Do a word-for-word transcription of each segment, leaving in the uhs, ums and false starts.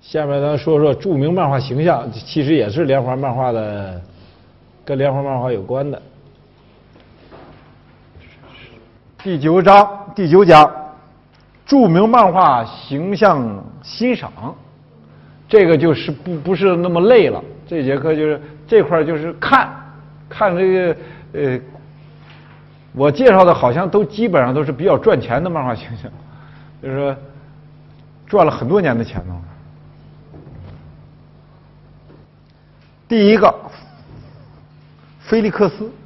下面咱说说著名漫画形象，其实也是连环漫画的，跟连环漫画有关的。 第九章第九讲，著名漫画形象欣赏，这个就是不不是那么累了。这节课就是这块就是看，看这个呃，我介绍的好像都基本上都是比较赚钱的漫画形象，就是说赚了很多年的钱呢。第一个，菲利克斯，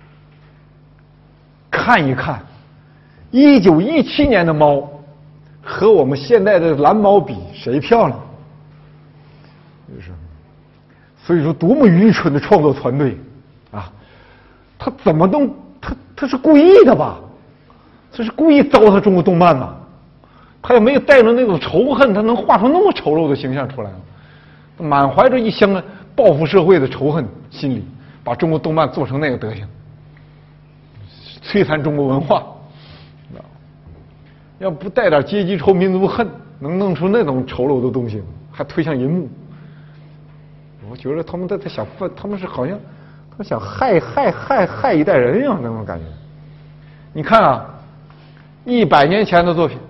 看一看，一九一七年的猫和我们现在的蓝猫比，谁漂亮？就是，所以说多么愚蠢的创作团队啊！他怎么弄？他他是故意的吧？这是故意糟蹋中国动漫呐！他也没有带着那种仇恨，他能画出那么丑陋的形象出来吗？满怀着一腔报复社会的仇恨心理，把中国动漫做成那个德行，摧残中国文化。要不带点阶级仇、民族恨，能弄出那种丑陋的东西，还推向银幕。我觉得他们在在想，他们是好像他们想害害害害一代人一样那种感觉。你看啊，一百年前的作品，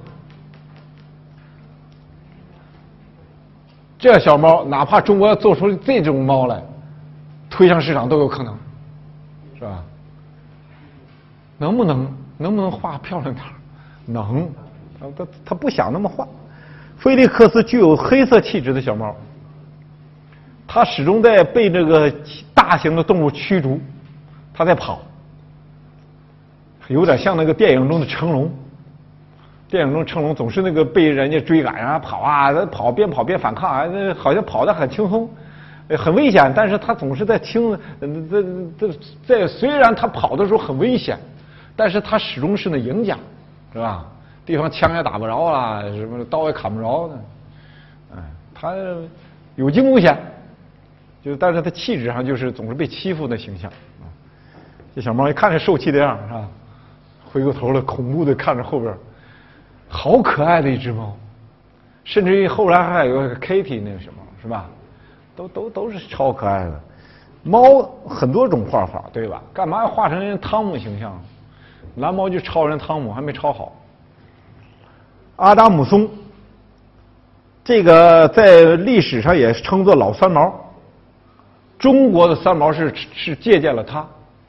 这小猫，哪怕中国要做出这种猫来，推向市场都有可能，是吧？能不能能不能画漂亮点？能，他他他不想那么画。菲利克斯具有黑色气质的小猫，它始终在被这个大型的动物驱逐，它在跑，有点像那个电影中的成龙。电影中成龙总是那个被人家追赶啊跑啊，跑边跑边反抗啊，那好像跑得很轻松，很危险，但是他总是在轻，这这这虽然他跑的时候很危险，但是他始终是那赢家。是吧？地方枪也打不着了，什么刀也砍不着的，哎，他有惊无险，就但是他气质上就是总是被欺负的形象啊。这小猫一看这受气的样是吧？回过头来恐怖的看着后边，好可爱的一只猫，甚至于后来还有个 Kitty 那个什么是吧？都都都是超可爱的。猫很多种画法对吧？干嘛要画成人汤姆形象？蓝猫就超人汤姆还没超好。阿达姆松，这个在历史上也称作老三毛，中国的三毛是是借鉴了他。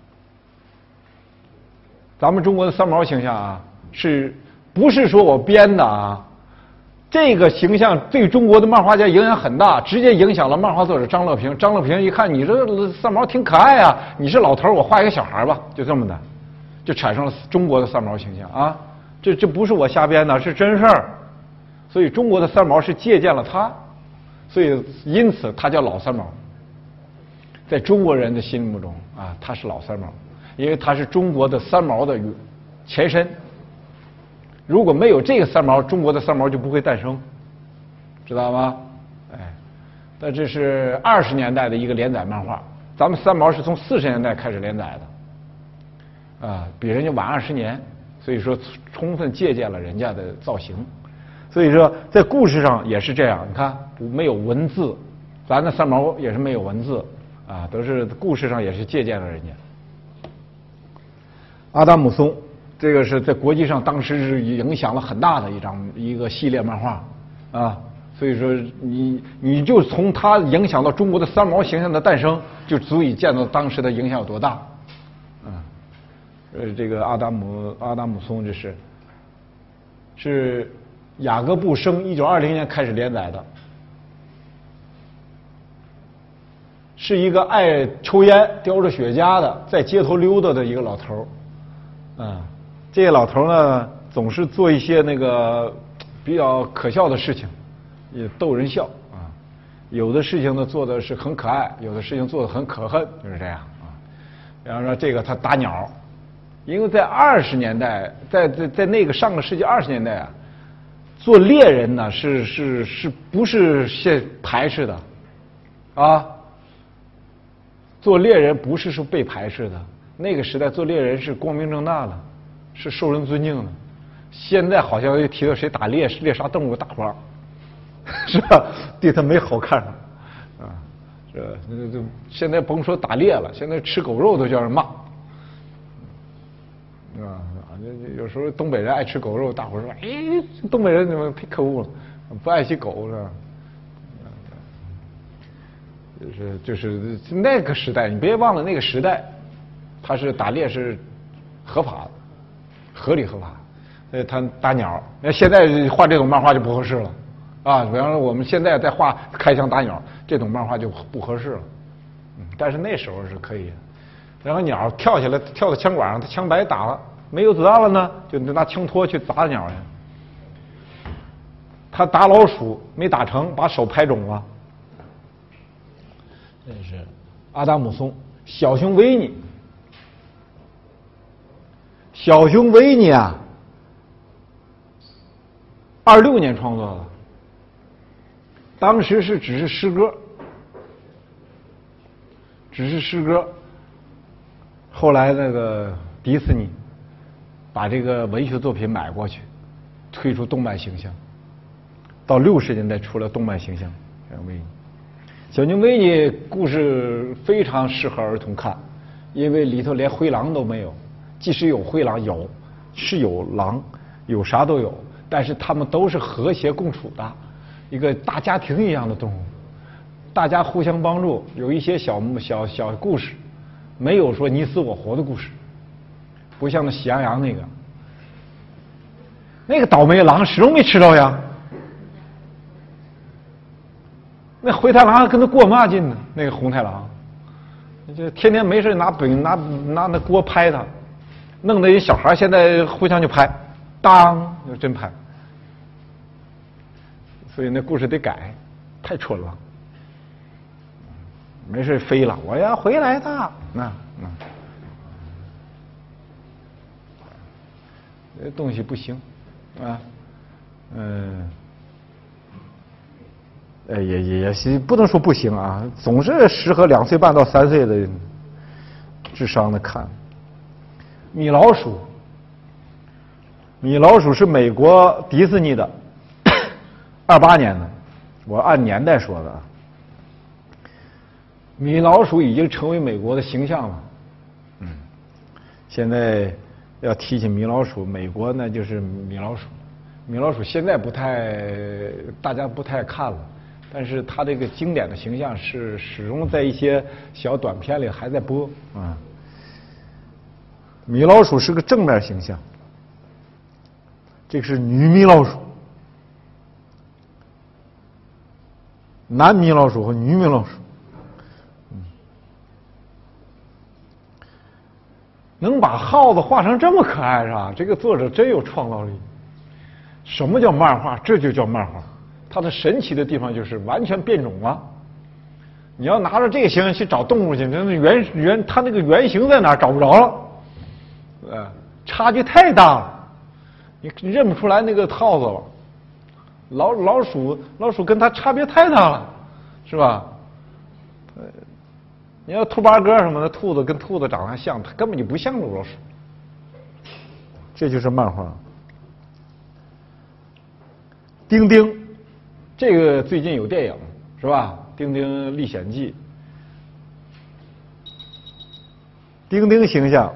咱们中国的三毛形象啊，是不是说我编的啊？这个形象对中国的漫画家影响很大，直接影响了漫画作者张乐平。张乐平一看你这三毛挺可爱啊，你是老头，我画一个小孩吧，就这么的。就产生了中国的三毛形象啊，这这不是我瞎编的，是真事儿。所以中国的三毛是借鉴了他，所以因此他叫老三毛。在中国人的心目中啊，他是老三毛，因为他是中国的三毛的前身。如果没有这个三毛，中国的三毛就不会诞生，知道吗？哎，那这是二十年代的一个连载漫画，咱们三毛是从四十年代开始连载的。啊，比人家晚二十年，所以说充分借鉴了人家的造型，所以说在故事上也是这样。你看，没有文字，咱的三毛也是没有文字啊，都是故事上也是借鉴了人家。阿达姆松，这个是在国际上当时是影响了很大的一张一个系列漫画啊，所以说你你就从它影响到中国的三毛形象的诞生，就足以见到当时的影响有多大。呃，这个阿达姆阿达姆松这是是雅各布生一九二零年开始连载的，是一个爱抽烟、叼着雪茄的，在街头溜达的一个老头儿。嗯，这个老头呢，总是做一些那个比较可笑的事情，也逗人笑啊。有的事情呢做的是很可爱，有的事情做的很可恨，就是这样啊。然后说这个他打鸟。因为在二十年代，在在在那个上个世纪二十年代啊，做猎人呢是是是不是现排斥的啊？做猎人不是说被排斥的，那个时代做猎人是光明正大的，是受人尊敬的。现在好像又提到谁打猎猎杀动物大花， 是吧？对他没好看上，啊，这这这现在甭说打猎了，现在吃狗肉都叫人骂，啊，有时候东北人爱吃狗肉，大伙说，哎，东北人怎么太可恶了，不爱惜狗是吧？就是就是那个时代，你别忘了那个时代，他是打猎是合法的，合理合法。呃，他打鸟，那现在画这种漫画就不合适了，啊，比方说我们现在在画开枪打鸟，这种漫画就不合适了。嗯，但是那时候是可以，然后鸟跳下来跳到枪管上，他枪白打了，没有子弹了呢，就拿枪托去砸鸟去。他打老鼠没打成，把手拍肿了。 这是阿达姆松，小熊维尼， 小熊维尼啊。二六年创作的，当时是只是诗歌，只是诗歌。后来那个迪士尼把这个文学作品买过去，推出动漫形象。到六十年代出了动漫形象，小熊维尼。小熊维尼故事非常适合儿童看，因为里头连灰狼都没有，即使有灰狼，有是有狼，有啥都有。但是他们都是和谐共处的，一个大家庭一样的动物，大家互相帮助，有一些小小小故事，没有说你死我活的故事，不像那喜羊羊那个，那个倒霉狼始终没吃着呀，那灰太狼跟他过嘛劲呢？那个红太狼，就天天没事拿本拿拿那锅拍他，弄得一小孩现在互相就拍。当就真拍，所以那故事得改，太蠢了。没事飞了，我要回来的，那那，这东西不行啊，嗯，呃，也也也是不能说不行啊，总是适合两岁半到三岁的智商的看。米老鼠。米老鼠是美国迪士尼的，二八年的，我按年代说的。米老鼠已经成为美国的形象了，嗯，现在要提起米老鼠，美国那就是米老鼠。米老鼠现在不太，大家不太看了，但是它这个经典的形象是始终在一些小短片里还在播啊。米老鼠是个正面形象。这个是女米老鼠，男米老鼠和女米老鼠，嗯，能把耗子画成这么可爱是吧？这个作者真有创造力。什么叫漫画？这就叫漫画。它的神奇的地方就是完全变种了。你要拿着这个形象去找动物去，那原原它那个原型在哪儿找不着了，呃，差距太大了。你认不出来那个耗子了，老老鼠老鼠跟它差别太大了，是吧？呃，你要兔八哥什么的，兔子跟兔子长得还像，它根本就不像老鼠。这就是漫画。丁丁，这个最近有电影是吧？《丁丁历险记》。丁丁形象，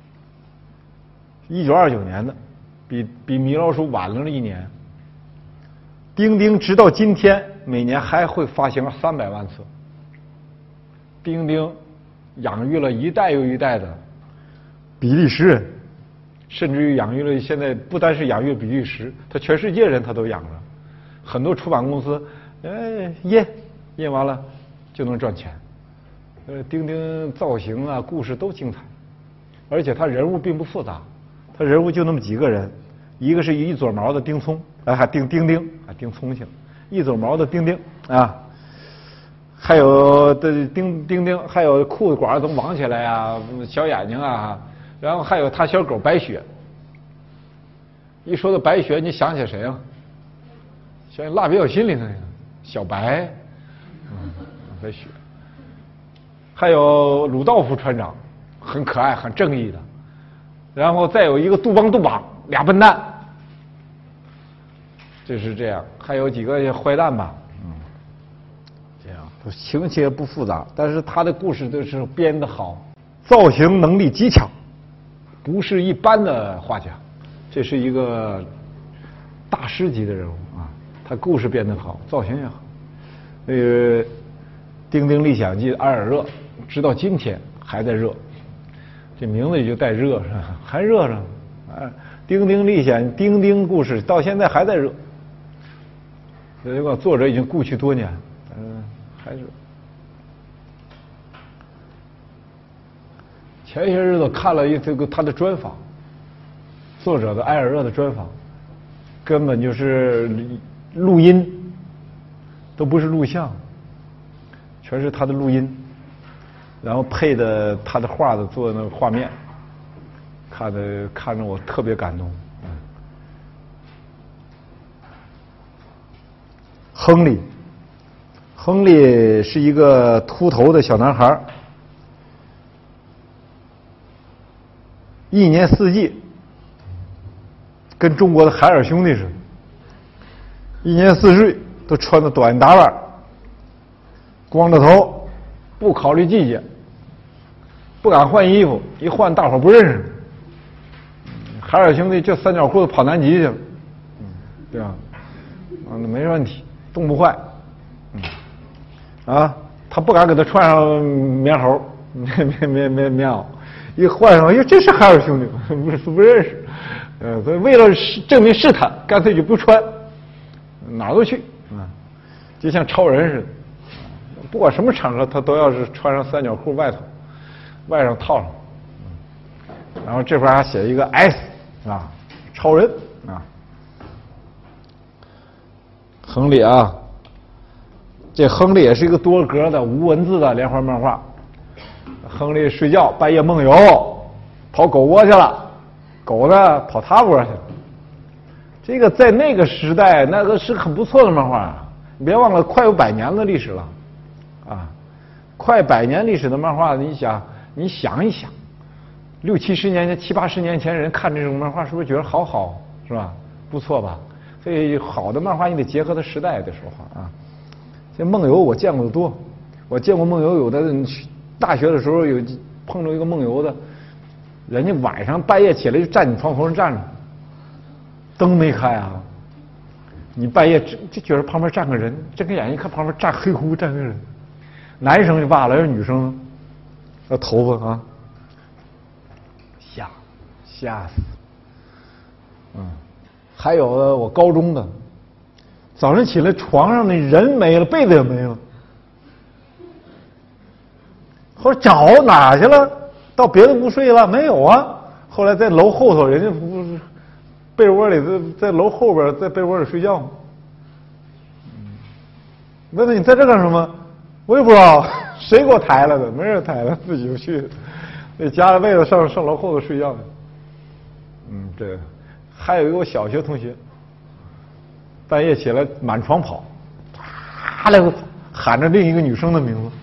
一九二九年的。比比米老鼠晚了一年。丁丁直到今天每年还会发行三百万次。丁丁养育了一代又一代的比利时人，甚至于养育了现在不单是养育比利时，他全世界人他都养了。很多出版公司，哎印印完了就能赚钱。呃，丁丁造型啊、故事都精彩，而且他人物并不复杂。他人物就那么几个人，一个是一撮毛的丁聪，哎，还丁丁丁，啊，丁聪去了，一撮毛的丁丁啊，还有的丁丁丁，还有裤子管都网起来啊，小眼睛啊，然后还有他小狗白雪。一说到白雪，你想起谁啊？想起蜡笔小新里那个小白，嗯，白雪。还有鲁道夫船长，很可爱、很正义的。然后再有一个杜邦杜邦，俩笨蛋， 这是这样，还有几个坏蛋吧，嗯，这样情节不复杂，但是他的故事都是编得好， 造型能力极强， 不是一般的画家，这是一个大师级的人物啊。他故事编得好，造型也好。那个《丁丁历险记》埃尔热，直到今天还在热，这名字里就带热是吧？还热着呢。啊，丁丁历险，丁丁故事到现在还在热。这个作者已经故去多年，嗯，还是。前些日子看了一这个他的专访，作者的埃尔热的专访，根本就是录音，都不是录像，全是他的录音，然后配的他的画的做的那个画面，看的看着我特别感动。嗯，亨利，亨利是一个秃头的小男孩。一年四季跟中国的海尔兄弟似的，一年四季都穿的短打扮，光着头，不考虑季节，不敢换衣服，一换大伙不认识。海尔兄弟就三角裤子跑南极去了，嗯，对吧？啊，那没问题，冻不坏。嗯，啊，他不敢给他穿上棉猴，棉棉棉棉棉袄。一换上，哎呦，这是海尔兄弟，不是不认识，呃，所以为了证明是他，干脆就不穿，哪儿都去，啊，就像超人似的，不管什么场合，他都要是穿上三角裤外头，外上套上，然后这边还写一个 S 啊，超人啊，亨利啊，这亨利也是一个多格的无文字的连环漫画。亨利睡觉半夜梦游，跑狗窝去了，狗呢跑他窝去了。这个在那个时代，那个是很不错的漫画啊！你别忘了，快有百年的历史了，啊，快百年历史的漫画，你想，你想一想，六七十年前、七八十年前人看这种漫画，是不是觉得好好，是吧？不错吧？所以好的漫画你得结合它时代的说话啊。这梦游我见过的多，我见过梦游有的人。大学的时候有碰着一个梦游的，人家晚上半夜起来就站你床头上站着，灯没开啊，你半夜就觉得旁边站个人，睁开眼一看旁边站黑乎乎站个人，男生就罢了，要是女生，那头发啊，吓吓死，嗯，还有的我高中的，早上起来床上那人没了，被子也没了。后来找哪去了？到别的屋睡了？没有啊！后来在楼后头，人家不是被窝里，在在楼后边，在被窝里睡觉。问问你在这干什么？我也不知道，谁给我抬来的？没人抬了，自己就去，那夹着被子上上楼后头睡觉去。嗯，这还有一个我小学同学，半夜起来满床跑，啪来个喊着另一个女生的名字。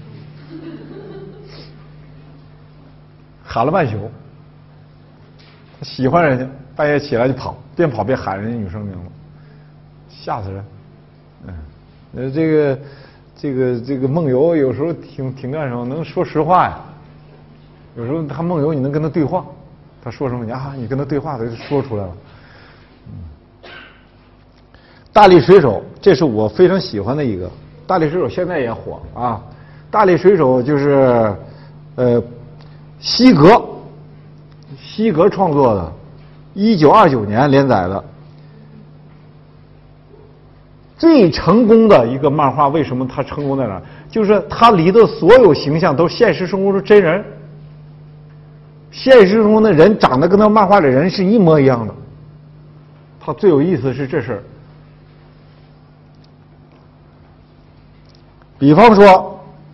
喊了半宿，他喜欢人家，半夜起来就跑，边跑边喊人家女生名字，吓死人。嗯，呃，这个这个这个梦游有时候挺挺干什么，能说实话呀。有时候他梦游，你能跟他对话，他说什么啊，你跟他对话，他就说出来了。嗯，大力水手，这是我非常喜欢的一个。大力水手现在也火啊。大力水手就是呃。西格，西格创作的，一九二九年连载的，最成功的一个漫画。为什么它成功在哪儿？就是它里的所有形象都是现实生活中真人，现实中的人长得跟那漫画里人是一模一样的。它最有意思的是这事儿，比方说。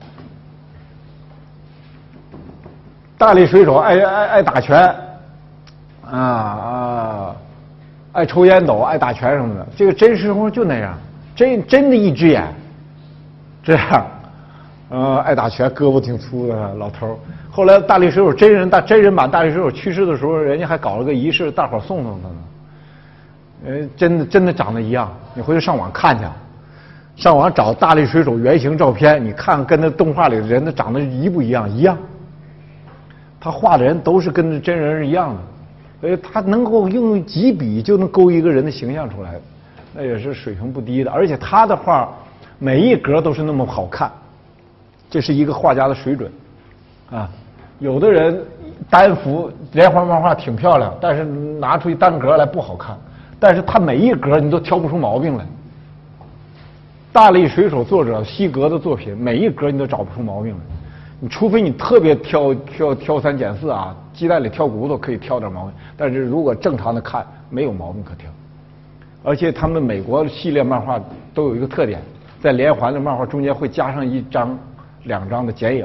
大力水手爱爱爱打拳，啊啊，爱抽烟斗，爱打拳什么的。这个真实生活就那样，真真的一只眼，这样，呃，爱打拳，胳膊挺粗的老头。后来大力水手真人大真人版大力水手去世的时候，人家还搞了个仪式，大伙送送他呢。 呃，真的真的长得一样。你回头上网看去，上网找大力水手原型照片，你看跟那动画里的人，那长得一不一样？一样。他画的人都是跟真人是一样的，所以他能够用几笔就能勾一个人的形象出来，那也是水平不低的。而且他的画每一格都是那么好看，这是一个画家的水准啊。有的人单幅连环漫画挺漂亮，但是拿出一单格来不好看。但是他每一格你都挑不出毛病来。大力水手作者西格的作品，每一格你都找不出毛病来。你除非你特别挑挑挑三拣四啊，鸡蛋里挑骨头可以挑点毛病，但是如果正常的看，没有毛病可挑。而且他们美国系列漫画都有一个特点，在连环的漫画中间会加上一张、两张的剪影。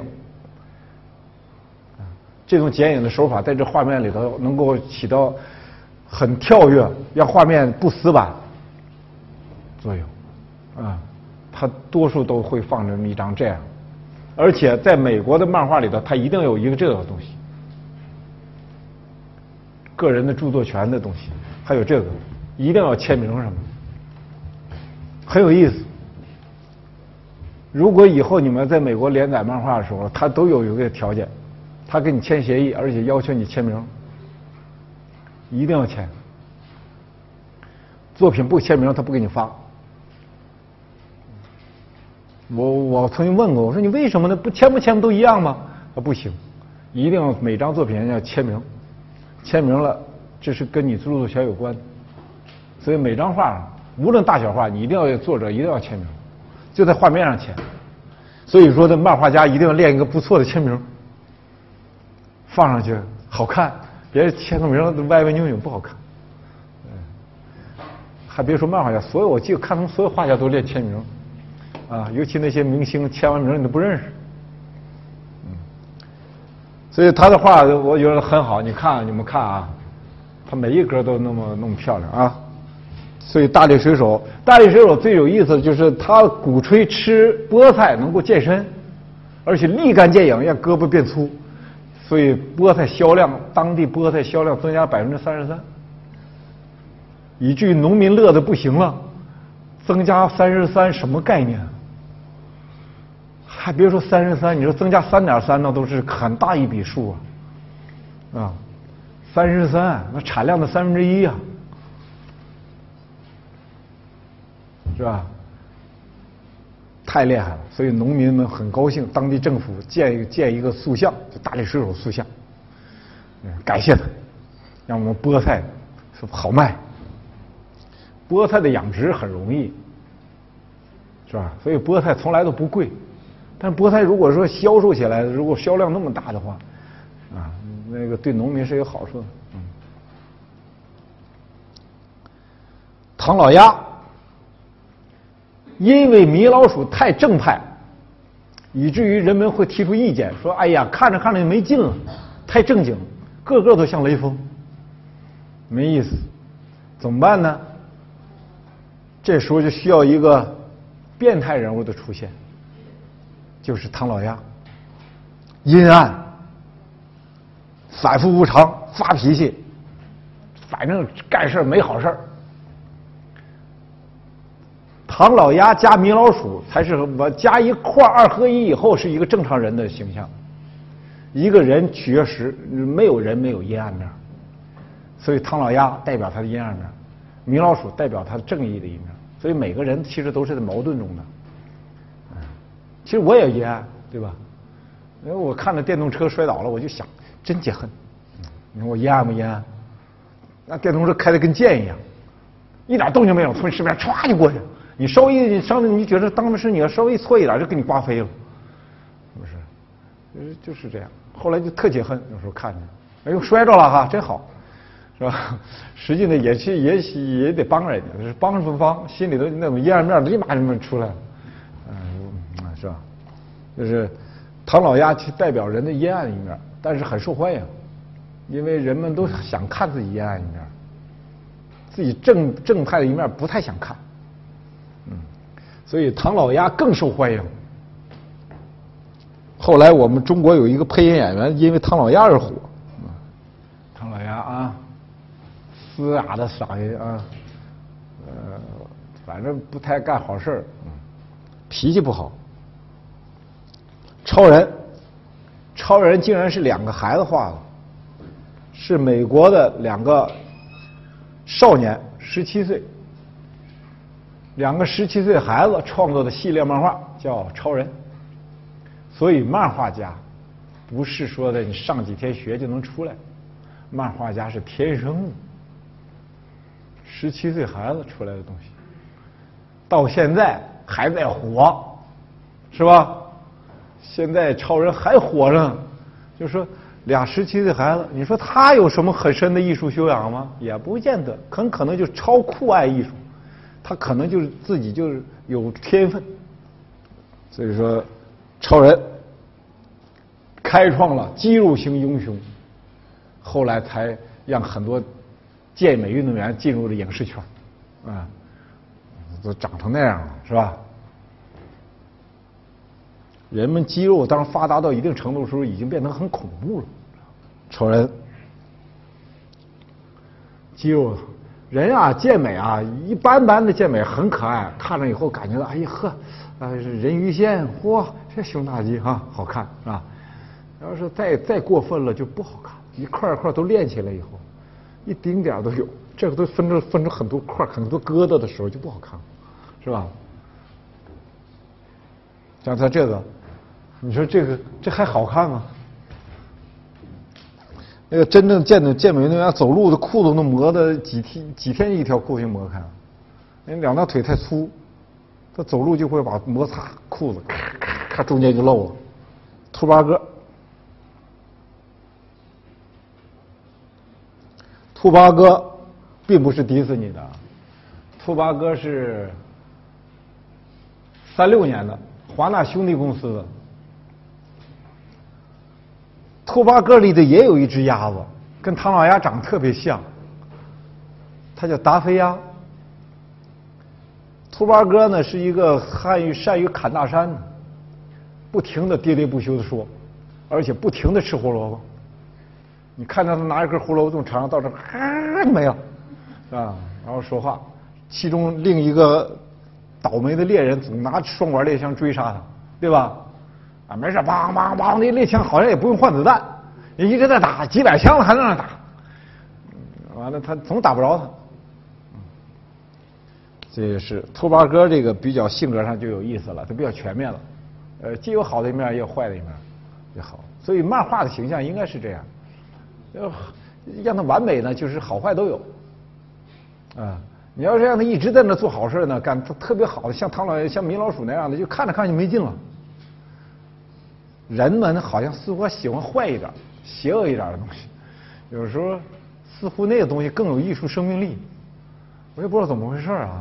这种剪影的手法在这画面里头能够起到很跳跃，让画面不死板作用啊。它多数都会放这么一张这样，而且在美国的漫画里头，它一定有一个这个东西，个人的著作权的东西，还有这个一定要签名什么，很有意思。如果以后你们在美国连载漫画的时候，它都有一个条件。他跟你签协议，而且要求你签名，一定要签。作品不签名，他不给你发。我我曾经问过，我说你为什么呢？不签不签不都一样吗？他不行，一定要每张作品要签名，签名了，这是跟你著作权有关。所以每张画，无论大小画，你一定要作者一定要签名，就在画面上签。所以说，这漫画家一定要练一个不错的签名。放上去好看，别签个名歪歪扭扭不好看。嗯，还别说漫画家，所有我记得看他们所有画家都练签名，啊，尤其那些明星签完名你都不认识。嗯，所以他的画我觉得很好，你看你们看啊，他每一格都那么那么漂亮啊。所以大力水手，大力水手最有意思的就是他鼓吹吃菠菜能够健身，而且立竿见影，让胳膊变粗。所以菠菜销量，当地菠菜销量增加百分之三十三，以至于农民乐得不行了。增加三十三什么概念？还别说三十三，你说增加三点三，那都是很大一笔数啊！啊，三十三，那产量的三分之一啊，是吧？太厉害了，所以农民们很高兴，当地政府建建一个塑像，就大力水手塑像，感谢他，让我们菠菜好卖。菠菜的养殖很容易，是吧？所以菠菜从来都不贵，但菠菜如果说销售起来，如果销量那么大的话，啊，那个对农民是有好处的。嗯，唐老鸭。因为米老鼠太正派，以至于人们会提出意见，说：“哎呀，看着看着就没劲了，太正经，个个都像雷锋，没意思，怎么办呢？”这时候就需要一个变态人物的出现，就是唐老鸭，阴暗，反复无常，发脾气，反正干事没好事。唐老鸭加米老鼠才是我加一块二合一以后是一个正常人的形象。一个人确实没有人没有阴暗面，所以唐老鸭代表他的阴暗面，米老鼠代表他正义的一面。所以每个人其实都是在矛盾中的。其实我也阴暗，对吧？因为我看着电动车摔倒了，我就想，真解恨。你看我阴暗不阴暗？那电动车开的跟箭一样，一点动静没有，从你身边歘就过去。你稍微稍微你觉得当时你要稍微错一点就给你刮飞了，是不是？就是就是这样。后来就特解恨，有时候看着，哎呦摔着了哈，真好，是吧？实际呢也去也也得帮人家，是帮不帮，心里头那种阴暗面立马就出来了，嗯，是吧？就是唐老鸭去代表人的阴暗一面，但是很受欢迎，因为人们都想看自己阴暗一面，自己正正派的一面不太想看。嗯，所以唐老鸭更受欢迎。后来我们中国有一个配音演员，因为唐老鸭而火。唐老鸭啊，嘶哑的嗓音啊， 呃，反正不太干好事儿，嗯，脾气不好。超人，超人竟然是两个孩子画的，是美国的两个少年，十七岁，两个十七岁孩子创作的系列漫画叫《超人》。所以漫画家不是说的你上几天学就能出来，漫画家是天生的。十七岁孩子出来的东西，到现在还在火，是吧？现在超人还活着呢，就说俩十七岁孩子，你说他有什么很深的艺术修养吗？也不见得，很可能就超酷爱艺术，他可能就是自己就是有天分。所以说，超人开创了肌肉型英雄，后来才让很多健美运动员进入了影视圈，啊，都长成那样了，是吧？人们肌肉当发达到一定程度的时候，已经变成很恐怖了。超人，肌肉人啊，健美啊，一般般的健美很可爱，看了以后感觉到，哎呀呵，啊，人鱼线，嚯，这胸大肌哈，好看啊。要是再再过分了就不好看，一块一块都练起来以后，一丁点都有，这个都分成分成很多块、很多疙瘩的时候就不好看了，是吧？像他这个，你说这个这还好看吗？那个真正健的健美运动员走路的裤子都磨的几天几天一条裤子就磨开了，因为两条腿太粗，他走路就会把摩擦裤子咔咔咔中间就漏了。兔八哥，兔八哥并不是迪士尼的，兔八哥是三六年的华纳兄弟公司的。兔八哥里头也有一只鸭子，跟唐老鸭长得特别像，它叫达菲鸭。兔八哥呢是一个善于善于砍大山的，不停的喋喋不休的说，而且不停的吃胡萝卜。你看到他拿一根胡萝卜从场上到这儿没了啊，然后说话。其中另一个倒霉的猎人总拿双管猎枪追杀他，对吧？啊，没事，梆梆梆，那猎枪好像也不用换子弹，也一直在打，几百枪了还在那打，完了他总打不着他。这也是兔八哥这个比较性格上就有意思了，他比较全面了，呃，既有好的一面也有坏的一面，也好。所以漫画的形象应该是这样，要让他完美呢，就是好坏都有。啊，你要是让他一直在那做好事呢，干特别好的，像唐老像米老鼠那样的，就看着看着就没劲了。人们好像似乎喜欢坏一点、邪恶一点的东西，有时候似乎那个东西更有艺术生命力。我也不知道怎么回事啊。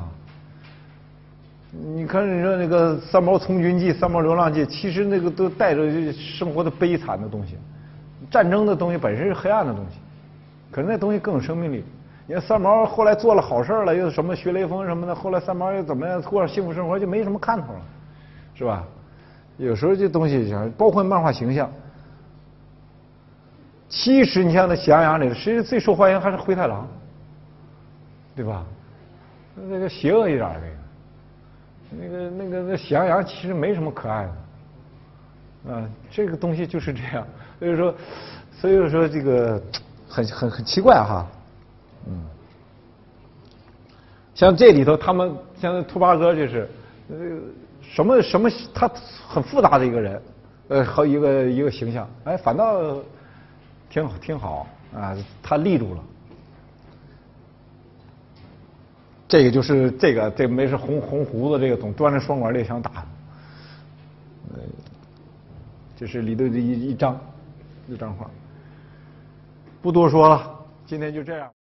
你看，你说那个《三毛从军记》《三毛流浪记》，其实那个都带着生活的悲惨的东西，战争的东西本身是黑暗的东西，可是那东西更有生命力。你看三毛后来做了好事了，又什么学雷锋什么的，后来三毛又怎么样过上幸福生活，就没什么看头了，是吧？有时候这东西包括漫画形象，其实你像那《喜羊羊》里，实际最受欢迎还是灰太狼，对吧？那个邪恶一点这个，那个那个那喜羊羊其实没什么可爱的，啊，这个东西就是这样。所以说，所以说这个很很很奇怪哈，嗯，像这里头他们像兔八哥就是，呃。什么什么，他很复杂的一个人，呃，和一个一个形象，哎，反倒挺好挺好啊，他立住了。这个就是这个这没事红红胡子这个总端着双管猎枪打，呃，这是里头的一一张一张画，不多说了，今天就这样。